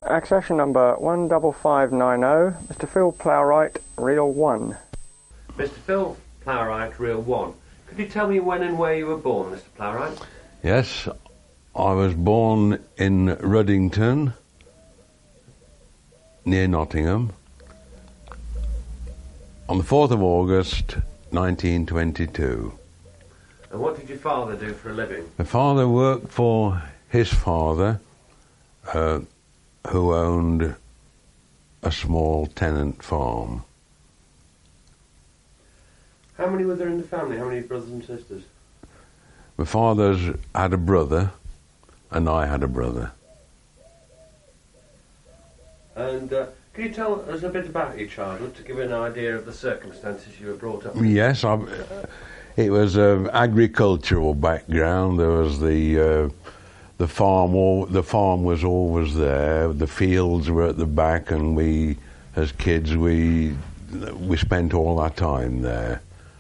Accession number 15590, Mr. Phil Plowright, Reel 1. Mr. Phil Plowright, Reel 1. Could you tell me when and where you were born, Mr. Plowright? Yes, I was born in Ruddington, near Nottingham, on the 4th of August, 1922. And what did your father do for a living? My father worked for his father, who owned a small tenant farm. How many were there in the family? How many brothers and sisters? My father's had a brother, and I had a brother. And can you tell us a bit about your childhood to give an idea of the circumstances you were brought up in? Yes, it was an agricultural background. There was the farm. The farm was always there. The fields were at the back, and we, as kids, we spent all our time there.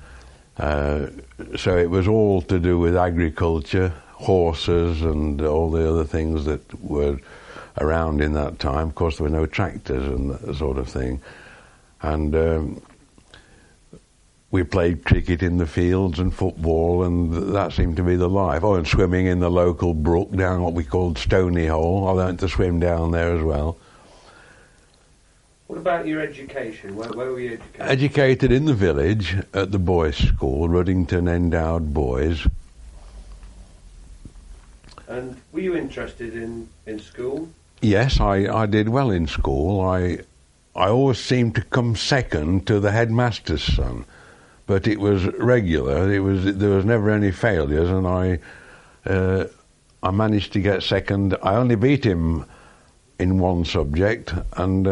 So it was all to do with agriculture, horses, and all the other things that were around in that time. Of course, there were no tractors and that sort of thing. And we played cricket in the fields and football, and that seemed to be the life. Oh, and swimming in the local brook down what we called Stony Hole. I learnt to swim down there as well. What about your education? Where were you educated? Educated in the village at the boys' school, Ruddington Endowed Boys. And were you interested in school? Yes, I did well in school. I always seemed to come second to the headmaster's son, but it was regular. There was never any failures, and I managed to get second. I only beat him in one subject, and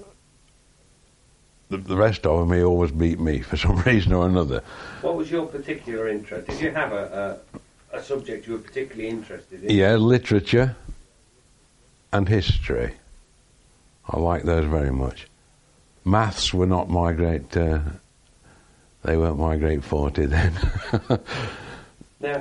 the rest of them, he always beat me for some reason or another. What was your particular interest? Did you have a subject you were particularly interested in? Yeah, literature and history. I like those very much. Maths were not my great... they weren't my great forte then. Now,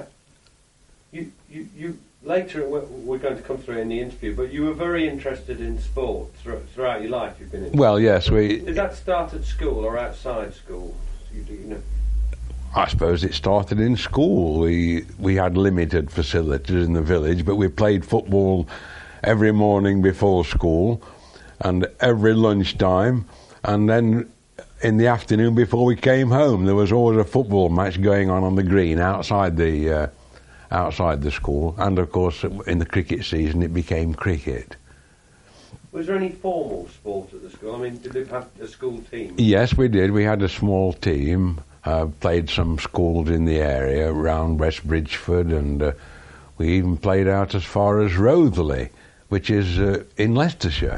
you later, we're going to come through in the interview, but you were very interested in sport throughout your life. You've been in. Well, yes, Did that start at school or outside school? You know. I suppose it started in school. We had limited facilities in the village, but we played football every morning before school and every lunchtime, and then in the afternoon before we came home there was always a football match going on the green outside the school, and of course in the cricket season it became cricket. Was there any formal sport at the school? I mean, did they have a school team? Yes, we did. We had a small team. Played some schools in the area around West Bridgeford, and we even played out as far as Rothley, which is in Leicestershire.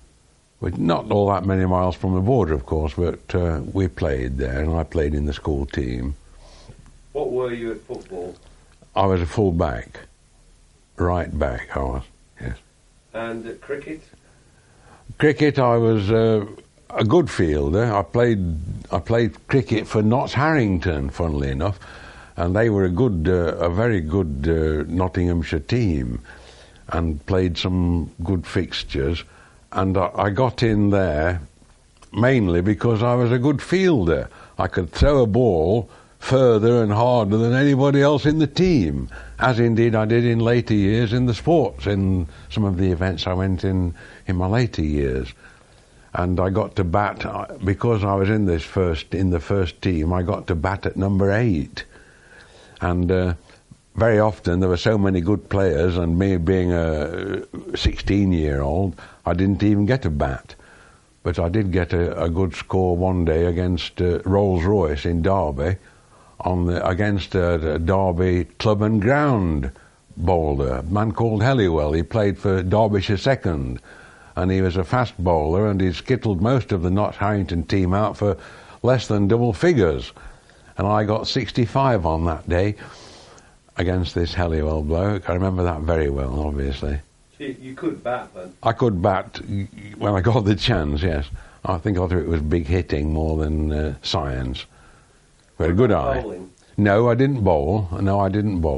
Not all that many miles from the border, of course, but we played there, and I played in the school team. What were you at football? I was a full back, right back I was, yes. And at cricket? Cricket, I was a good fielder. I played cricket for Notts Harrington, funnily enough, and they were a very good Nottinghamshire team, and played some good fixtures. And I got in there mainly because I was a good fielder. I could throw a ball further and harder than anybody else in the team, as indeed I did in later years in the sports, in some of the events I went in my later years. And I got to bat, because I was in the first team, I got to bat at number 8. And very often there were so many good players, and me being a 16-year-old, I didn't even get a bat. But I did get a good score one day against Rolls-Royce in Derby, against a Derby club and ground bowler, a man called Helliwell. He played for Derbyshire Second, and he was a fast bowler, and he skittled most of the Notts Harrington team out for less than double figures. And I got 65 on that day against this Helliwell bloke. I remember that very well, obviously. So you could bat then? I could bat when I got the chance, yes. I think I thought it was big hitting more than science. Very good eye. Bowling? No, I didn't bowl.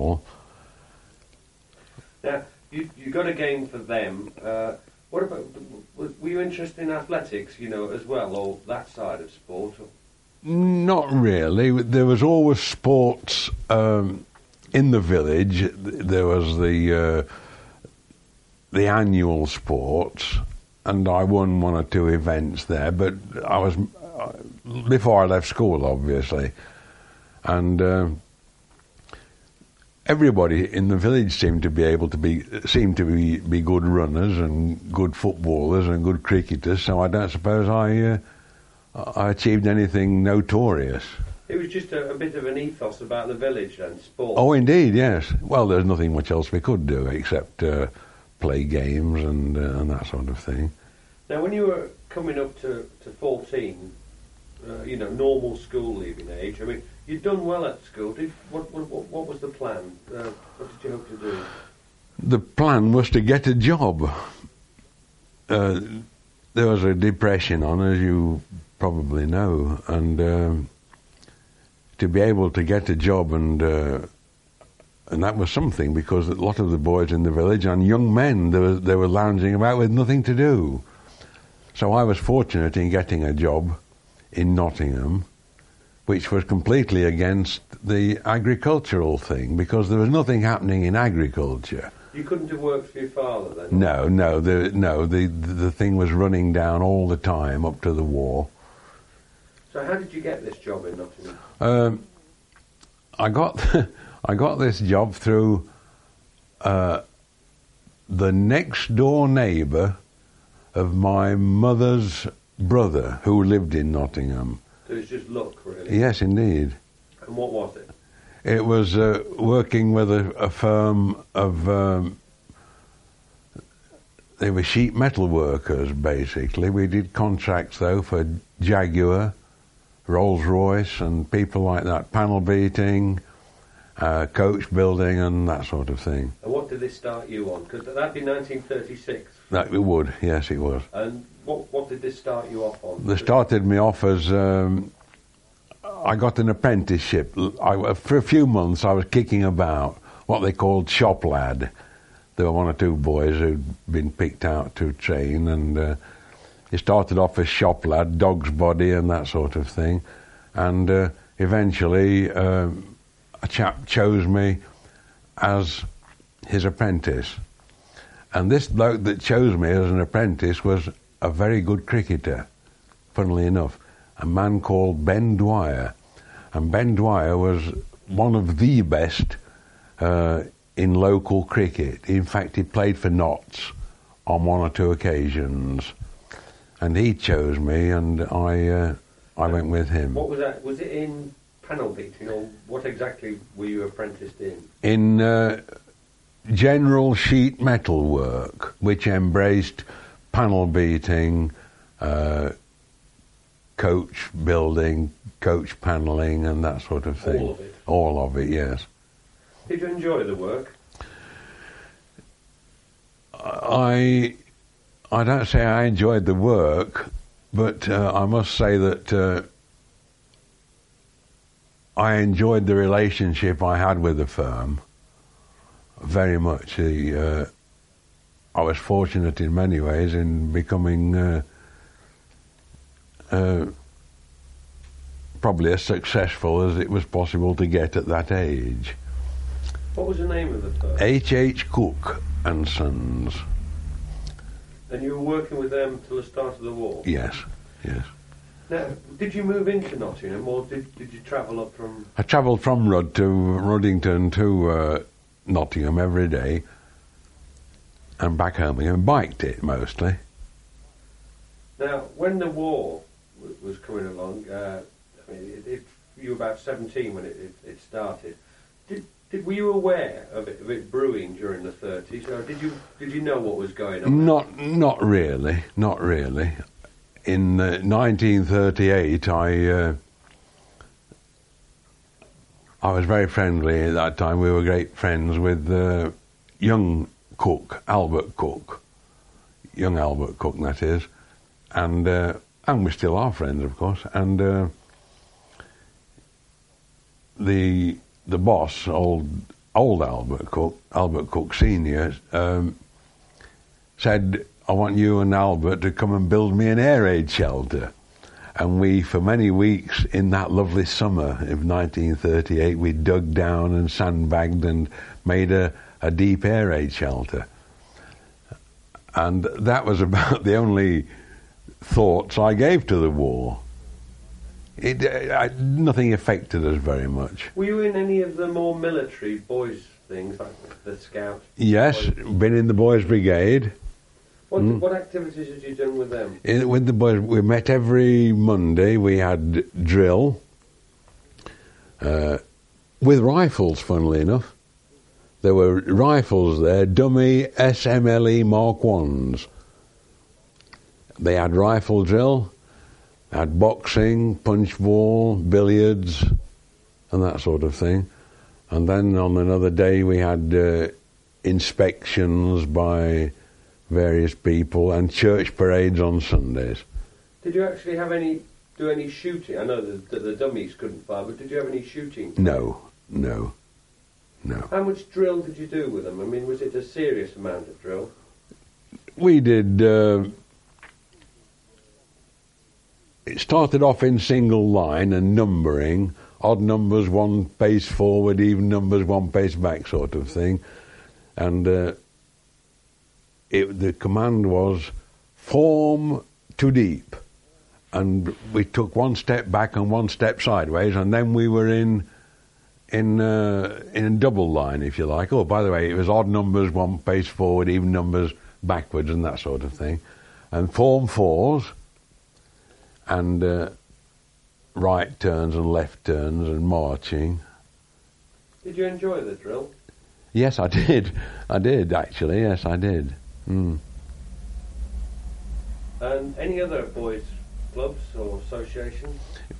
Now, you got a game for them. What about you interested in athletics, as well, or that side of sport? Or? Not really. There was always sports in the village. There was the annual sports, and I won one or two events there. But I was before I left school, obviously, and everybody in the village seemed to be good runners and good footballers and good cricketers. So I don't suppose I achieved anything notorious. It was just a bit of an ethos about the village and sport. Oh, indeed, yes. Well, there's nothing much else we could do except play games and that sort of thing. Now, when you were coming up to 14, normal school leaving age, I mean, you'd done well at school. What was the plan? What did you hope to do? The plan was to get a job. There was a depression on, as you probably know, and to be able to get a job and that was something, because a lot of the boys in the village and young men, they were lounging about with nothing to do. So I was fortunate in getting a job in Nottingham, which was completely against the agricultural thing, because there was nothing happening in agriculture. You couldn't have worked for your father then? No. The thing was running down all the time up to the war. So how did you get this job in Nottingham? I got this job through the next door neighbour of my mother's brother, who lived in Nottingham. So it's just luck, really? Yes, indeed. And what was it? It was working with a firm of... they were sheet metal workers, basically. We did contracts, though, for Jaguar, Rolls-Royce and people like that, panel beating, coach building and that sort of thing. And what did they start you on? Because that'd be 1936. That it would, yes, it was. And what did they start you off on? They started me off as... I got an apprenticeship. For a few months I was kicking about, what they called shop lad. There were one or two boys who'd been picked out to train, and he started off as shop lad, dog's body and that sort of thing. And eventually a chap chose me as his apprentice. And this bloke that chose me as an apprentice was a very good cricketer, funnily enough, a man called Ben Dwyer. And Ben Dwyer was one of the best in local cricket. In fact, he played for Notts on one or two occasions. And he chose me, and I went with him. What was that? Was it in panel beating, or what exactly were you apprenticed in? In general sheet metal work, which embraced panel beating, coach building, coach panelling and that sort of thing. All of it? All of it, yes. Did you enjoy the work? I don't say I enjoyed the work, but I must say that I enjoyed the relationship I had with the firm very much. I was fortunate in many ways in becoming probably as successful as it was possible to get at that age. What was the name of the firm? H.H. Cook and Sons. And you were working with them till the start of the war? Yes, yes. Now, did you move into Nottingham, or did you travel up from... I travelled from Ruddington to Nottingham every day and back home again. Biked it mostly. Now, when the war was coming along, you were about 17 when it started. Were you aware of it brewing during the 30s, or did you know what was going on? Not really. In 1938, I was very friendly at that time. We were great friends with young Cook, Albert Cook, young Albert Cook, that is, and we still are friends, of course. And the boss, old Albert Cook Senior, said, I want you and Albert to come and build me an air raid shelter. And we, for many weeks in that lovely summer of 1938, we dug down and sandbagged and made a deep air raid shelter. And that was about the only thoughts I gave to the war. Nothing affected us very much. Were you in any of the more military boys' things, like the Scouts? Yes, been in the Boys' Brigade. What activities had you done with them? With the boys, we met every Monday. We had drill with rifles, funnily enough. There were rifles there, dummy SMLE Mark 1s. They had rifle drill, had boxing, punch ball, billiards, and that sort of thing. And then on another day we had inspections by various people and church parades on Sundays. Did you actually do any shooting? I know that the dummies couldn't fire, but did you have any shooting? No. How much drill did you do with them? I mean, was it a serious amount of drill? We did. It started off in single line and numbering, odd numbers 1 pace forward, even numbers 1 pace back, sort of thing, and the command was form to deep, and we took 1 step back and 1 step sideways, and then we were in a double line, if you like. Oh, by the way, it was odd numbers 1 pace forward, even numbers backwards, and that sort of thing, and form 4s, and right turns and left turns and marching. Did you enjoy the drill? Yes, I did. I did, actually. Yes, I did. And any other boys' clubs or associations?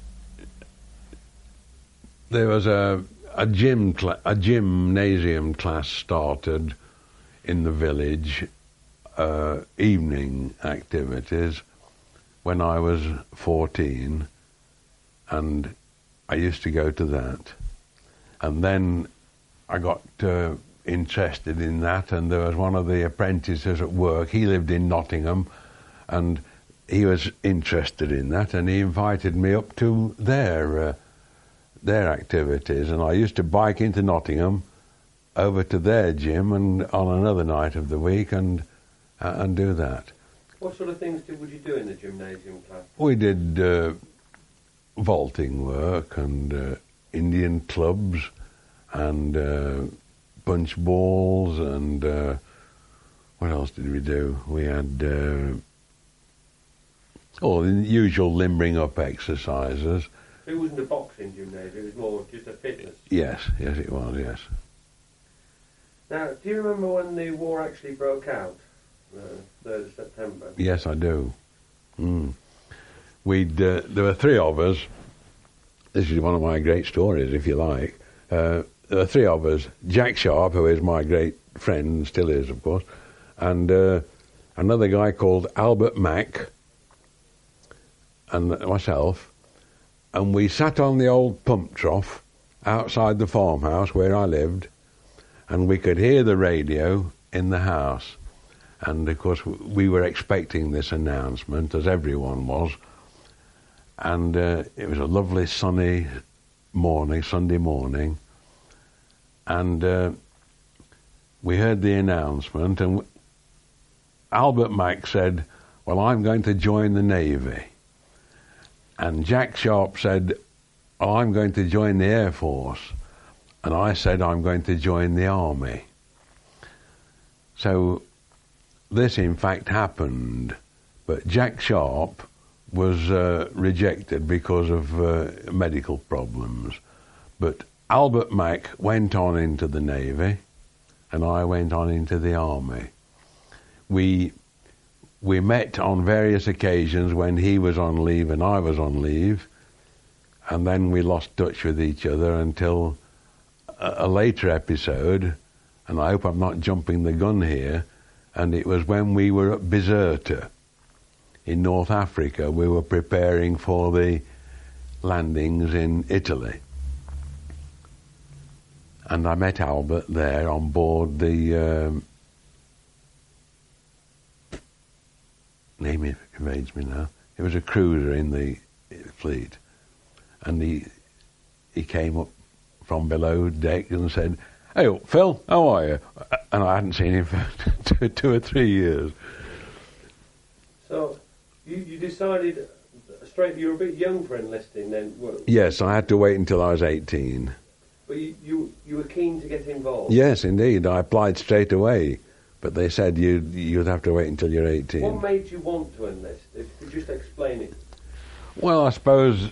There was a gymnasium class started in the village, evening activities, when I was 14, and I used to go to that. And then I got interested in that, and there was one of the apprentices at work. He lived in Nottingham, and he was interested in that, and he invited me up to their activities. And I used to bike into Nottingham over to their gym and on another night of the week and do that. What sort of things would you do in the gymnasium class? We did vaulting work and Indian clubs and punch balls and what else did we do? We had the usual limbering up exercises. So it wasn't a boxing gymnasium, it was more just a fitness? Yes, it was, yes. Now, do you remember when the war actually broke out, the 3rd of September? Yes, I do. There were 3 of us. This is one of my great stories, if you like. There were 3 of us. Jack Sharp, who is my great friend, and still is, of course, and another guy called Albert Mack, and myself, and we sat on the old pump trough outside the farmhouse where I lived, and we could hear the radio in the house. And, of course, we were expecting this announcement, as everyone was. And it was a lovely sunny morning, Sunday morning. And we heard the announcement, and Albert Mack said, "Well, I'm going to join the Navy." And Jack Sharp said, "Oh, I'm going to join the Air Force." And I said, "I'm going to join the Army." So this, in fact, happened, but Jack Sharp was rejected because of medical problems. But Albert Mack went on into the Navy, and I went on into the Army. We met on various occasions when he was on leave and I was on leave, and then we lost touch with each other until a later episode, and I hope I'm not jumping the gun here, and it was when we were at Bizerta in North Africa. We were preparing for the landings in Italy. And I met Albert there on board the name evades me now. It was a cruiser in the fleet, and he came up from below deck and said, "Hey, Phil, how are you?" And I hadn't seen him for 2 or 3 years. So you decided straight. You were a bit young for enlisting then. Yes, I had to wait until I was 18. But you were keen to get involved. Yes, indeed. I applied straight away, but they said you'd have to wait until you're 18. What made you want to enlist? If you could just explain it. Well, I suppose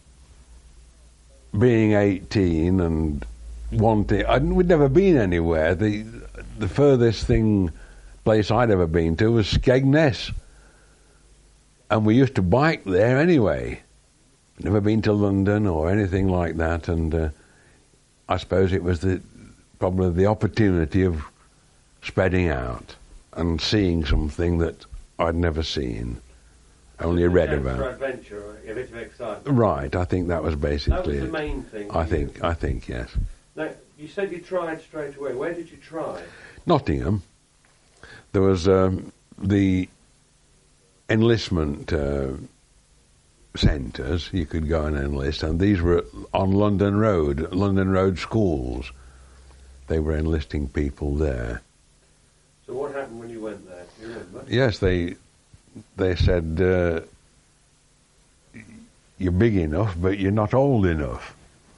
being 18 and we'd never been anywhere. The furthest place I'd ever been to was Skegness, and we used to bike there anyway. Never been to London or anything like that, and I suppose it was probably the opportunity of spreading out and seeing something that I'd never seen, only read about. For adventure, a bit of excitement. Right, I think that was basically That was the it. main thing. I think yes. Now, you said you tried straight away. Where did you try? Nottingham. There was the enlistment centres. You could go and enlist, and these were on London Road schools. They were enlisting people there. So what happened when you went there? Do you remember? Yes, they said you're big enough, but you're not old enough.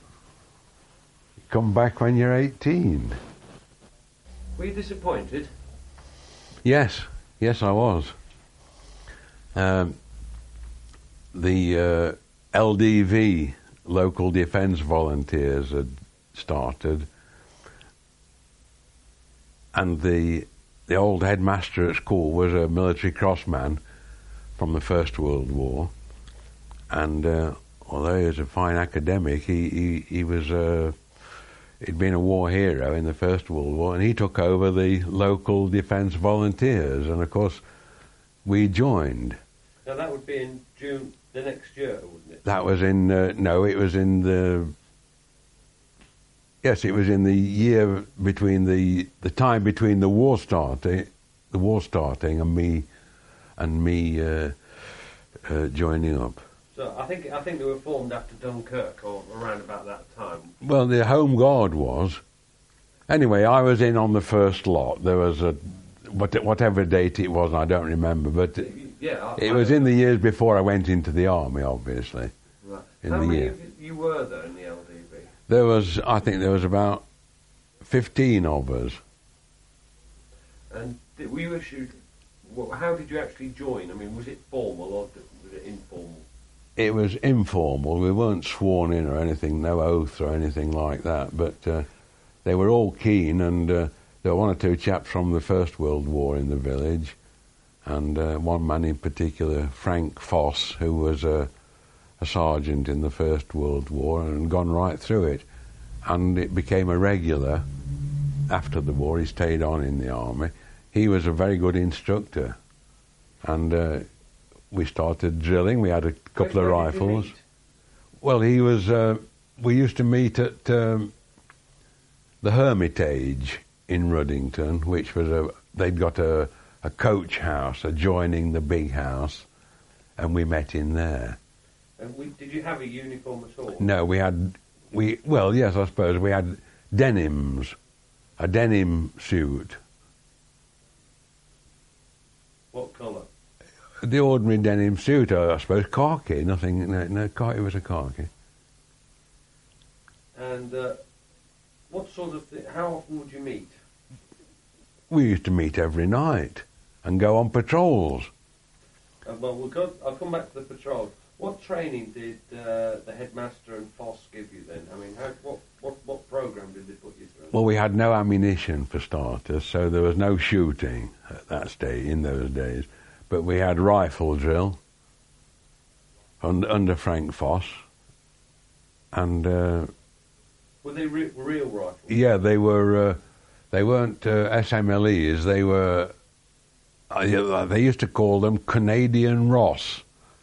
Come back when you're 18. Were you disappointed? Yes, I was. The LDV, Local Defence Volunteers, had started, and the old headmaster at school was a military crossman from the First World War, and although he was a fine academic, he was he'd been a war hero in the First World War, and he took over the Local Defence Volunteers, and of course we joined. Now that would be in June the next year, wouldn't it? That was in it was in the it was in the year between the time between the war starting and me joining up. So I think they were formed after Dunkirk or around about that time. Well, the Home Guard was. Anyway, I was in on the first lot. There was whatever date it was, I don't remember, but it was in the years before I went into the army, obviously. Right. In How the many year. of you were there in the LDV? I think there was about 15 of us. And were you issued? How did you actually join? I mean, was it formal or was it informal? It was informal. We weren't sworn in or anything, no oath or anything like that. But they were all keen, and there were one or two chaps from the First World War in the village, and one man in particular, Frank Foss, who was a sergeant in the First World War and gone right through it. And it became a regular after the war. He stayed on in the army. He was a very good instructor, and we started drilling. We had a couple of rifles. Well, he was. We used to meet at the Hermitage in Ruddington, which was they'd got a coach house adjoining the big house, and we met in there. And did you have a uniform at all? No, well, yes, I suppose we had denims, a denim suit. What colour? The ordinary denim suit, I suppose, khaki, nothing, no, khaki, it was a khaki. And what sort of how often would you meet? We used to meet every night and go on patrols. Well, I'll come back to the patrol. What training did the headmaster and Foss give you then? I mean, what programme did they put you through? Well, we had no ammunition for starters, so there was no shooting at that stage, in those days. But we had rifle drill under Frank Foss. And were they real rifles? yeah, they were. They weren't SMLEs. They were. They used to call them Canadian Ross.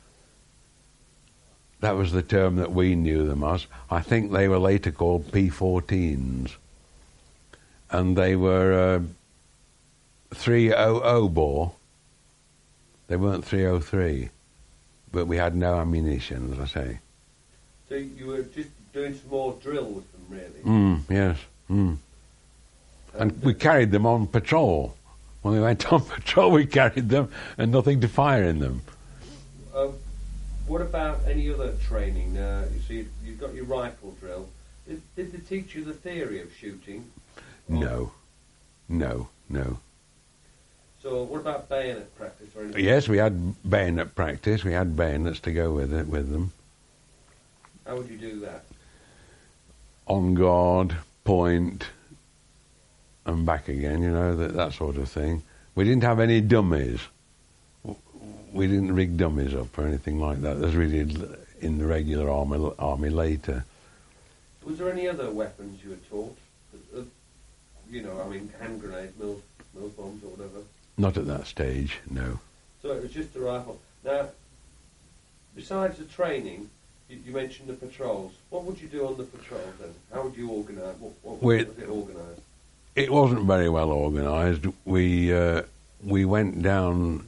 That was the term that we knew them as. I think they were later called P14s. And they were 300 bore. They weren't 303, but we had no ammunition, as I say. So you were just doing some more drill with them, really? Yes. And we carried them on patrol. When we went on patrol, we carried them and nothing to fire in them. What about any other training? You see, you've got your rifle drill. Did they teach you the theory of shooting? No. So what about bayonet practice or anything? Yes, we had bayonet practice. We had bayonets to go with them. How would you do that? On guard, point, and back again, that sort of thing. We didn't have any dummies. We didn't rig dummies up or anything like that, as we did in the regular army later. Was there any other weapons you were taught? Hand grenades, mills bombs or whatever? Not at that stage, no. So it was just a rifle. Now, besides the training, you mentioned the patrols. What would you do on the patrols then? How would you organise? What was it organised? It wasn't very well organised. We went down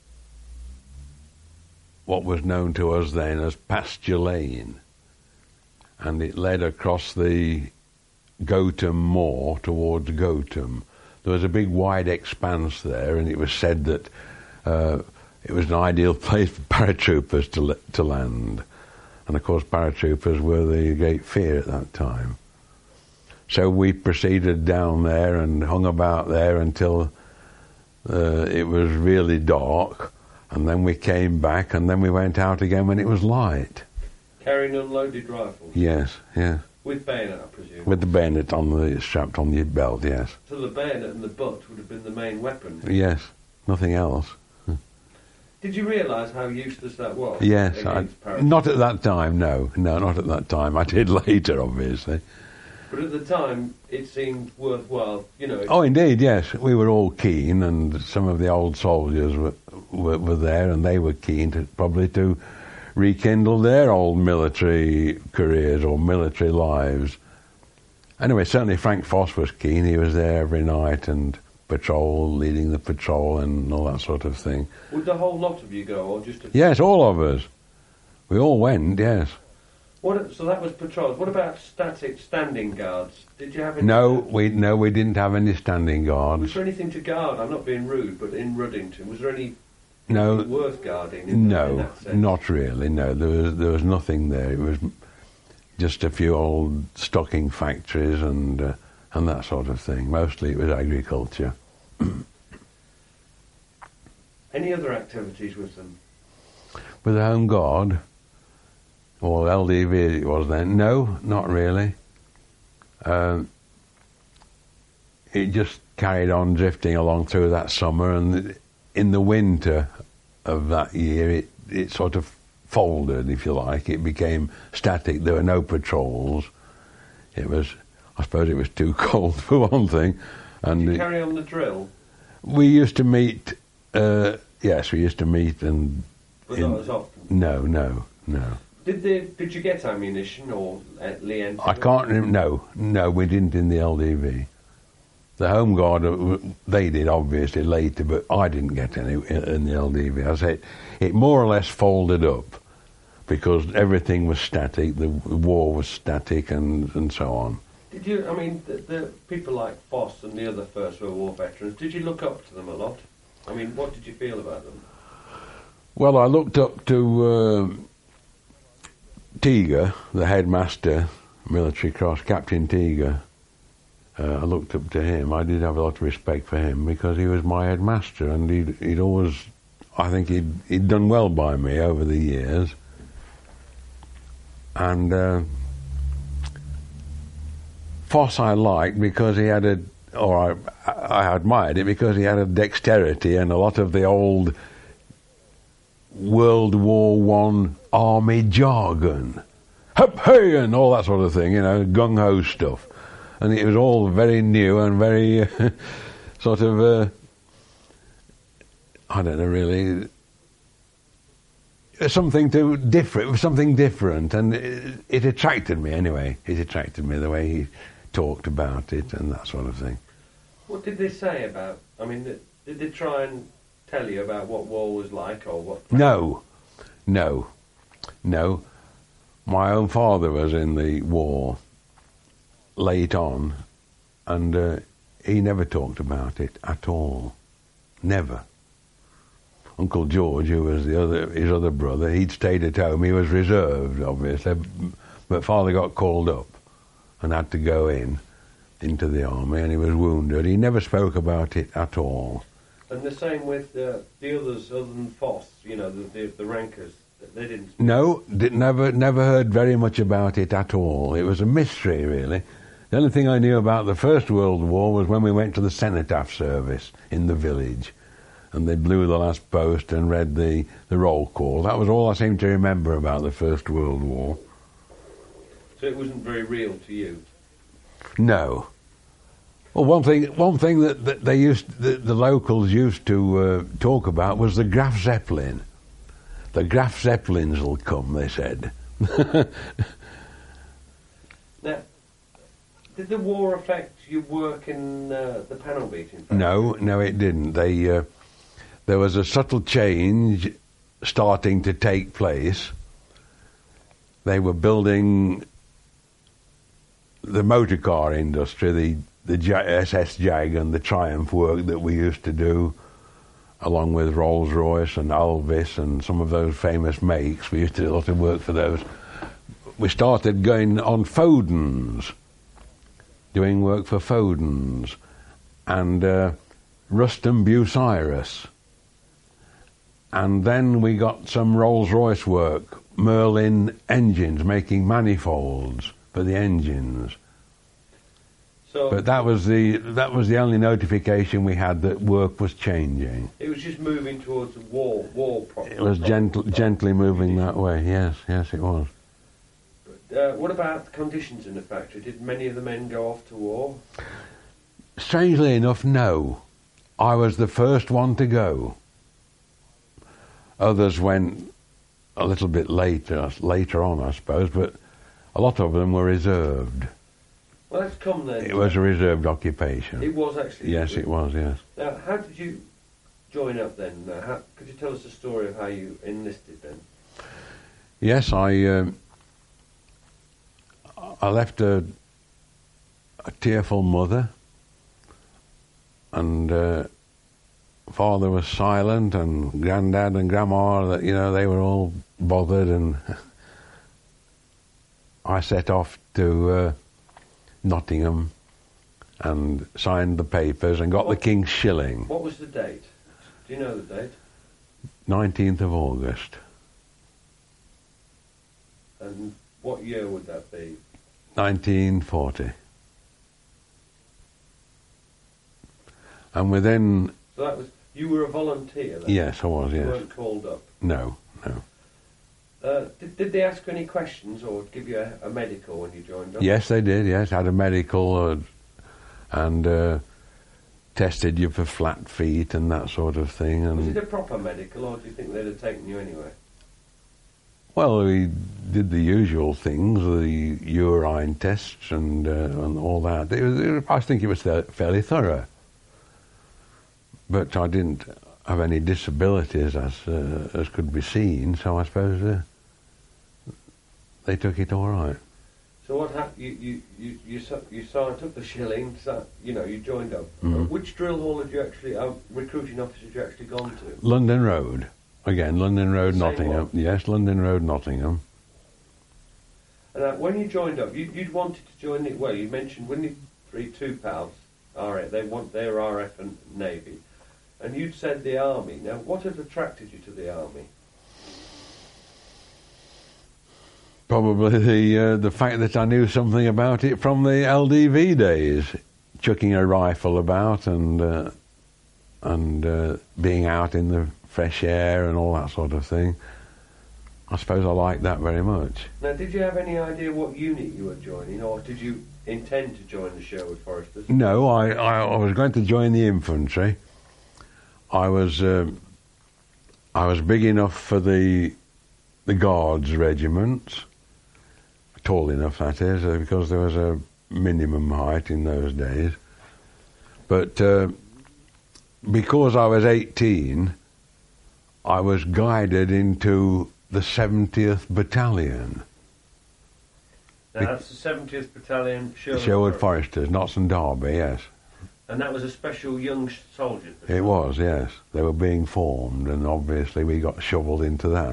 what was known to us then as Pasture Lane, and it led across the Gotham Moor towards Gotham. There was a big wide expanse there, and it was said that it was an ideal place for paratroopers to land. And of course paratroopers were the great fear at that time. So we proceeded down there and hung about there until it was really dark, and then we came back, and then we went out again when it was light. Carrying unloaded rifles? Yes. With bayonet, I presume? With the bayonet strapped on your belt, yes. So the bayonet and the butt would have been the main weapon? Yes, nothing else. Did you realise how useless that was? Yes, not at that time, no, not at that time. I did later, obviously. But at the time, it seemed worthwhile, Oh, indeed, yes. We were all keen, and some of the old soldiers were there, and they were keen to rekindle their old military careers or military lives. Anyway, certainly Frank Foss was keen. He was there every night and leading the patrol and all that sort of thing. Would the whole lot of you go, or just a few? Yes, all of us. We all went, yes. So that was patrols. What about standing guards? Did you have any? No, we didn't have any standing guards. Was there anything to guard? I'm not being rude, but in Ruddington, was there any? No, worth guarding? In that sense? Not really. No, there was nothing there. It was just a few old stocking factories and that sort of thing. Mostly it was agriculture. Any other activities with them? With the Home Guard, or LDV it was then. No, not really. It just carried on drifting along through that summer, and in the winter of that year it sort of folded, if you like. It became static. There were no patrols. I suppose it was too cold for one thing. And did you carry on the drill? We used to meet. Yes, we used to meet, and but not as often. No. Did you get ammunition or at Lee Enfield? I can't remember. No, we didn't in the LDV. The Home Guard, they did obviously later, but I didn't get any in the LDV. I say it more or less folded up because everything was static. The war was static, and so on. Did you? I mean, the people like Foss and the other First World War veterans. Did you look up to them a lot? I mean, what did you feel about them? Well, I looked up to Teager, the headmaster, Military Cross, Captain Teager. I looked up to him. I did have a lot of respect for him because he was my headmaster, and he'd always, I think he'd done well by me over the years. And Foss I liked because he had I admired it because he had a dexterity and a lot of the old World War I army jargon. Hup, hey, and all that sort of thing, gung-ho stuff. And it was all very new and very sort of, I don't know really, something different, and it attracted me anyway. It attracted me the way he talked about it and that sort of thing. What did they say about, I mean, did they try and tell you about what war was like or what? No. My own father was in the war late on, and he never talked about it at all. Never. Uncle George, who was his other brother, he'd stayed at home. He was reserved, obviously, but Father got called up and had to go into the army, and he was wounded. He never spoke about it at all. And the same with the others, other than Foss, the rankers. They didn't. No, never heard very much about it at all. It was a mystery, really. The only thing I knew about the First World War was when we went to the cenotaph service in the village, and they blew the last post and read the roll call. That was all I seem to remember about the First World War. So it wasn't very real to you? No. Well, one thing that the locals used to talk about was the Graf Zeppelin. The Graf Zeppelins will come, they said. Now, did the war affect your work in the panel beating factory? No, it didn't. There was a subtle change starting to take place. They were building the motor car industry, the SS Jag and the Triumph work that we used to do, along with Rolls-Royce and Alvis and some of those famous makes. We used to do a lot of work for those. We started going on Fodens, doing work for Fodens, and Ruston Bucyrus. And then we got some Rolls-Royce work, Merlin engines, making manifolds for the engines. But that was the only notification we had that work was changing. It was just moving towards a war problem. It was gently moving that way. Yes, it was. What about the conditions in the factory? Did many of the men go off to war? Strangely enough, no. I was the first one to go. Others went a little bit later on, I suppose, but a lot of them were reserved. Well, let's come then. It was a reserved occupation. It was actually? Yes, it was, yes. Now, how did you join up then? Could you tell us the story of how you enlisted then? Yes, I left a tearful mother, and Father was silent, and Grandad and Grandma, they were all bothered, and I set off to Nottingham and signed the papers and got the King's Shilling. What was the date? Do you know the date? 19th of August. And what year would that be? 1940. And within... So that was... You were a volunteer then? Yes, I was, yes. You weren't called up? No. Did they ask any questions or give you a medical when you joined up? Yes, they did, yes. Had a medical and tested you for flat feet and that sort of thing. And was it a proper medical, or do you think they'd have taken you anyway? Well, we did the usual things, the urine tests and all that. I think it was fairly thorough. But I didn't have any disabilities as could be seen, so I suppose they took it all right. So what happened? You took the shilling. You joined up. Mm-hmm. Which drill hall had you actually? Recruiting office had you actually gone to? London Road. Again, London Road, Nottingham. One? Yes, London Road, Nottingham. And when you joined up, you'd wanted to join it. Well, you mentioned when you two pals, RAF, they're RF and Navy. And you'd said the Army. Now, what had attracted you to the Army? Probably the fact that I knew something about it from the LDV days, chucking a rifle about and being out in the fresh air and all that sort of thing. I suppose I liked that very much. Now, did you have any idea what unit you were joining, or did you intend to join the Sherwood Foresters? No, I was going to join the infantry. I was big enough for the Guards regiment, tall enough that is, because there was a minimum height in those days. But because I was 18, I was guided into the 70th Battalion. Now, that's the 70th Battalion, Sherwood Foresters, Notts and Derby, yes. And that was a special young soldiers? It was, yes. They were being formed, and obviously we got shoveled into that.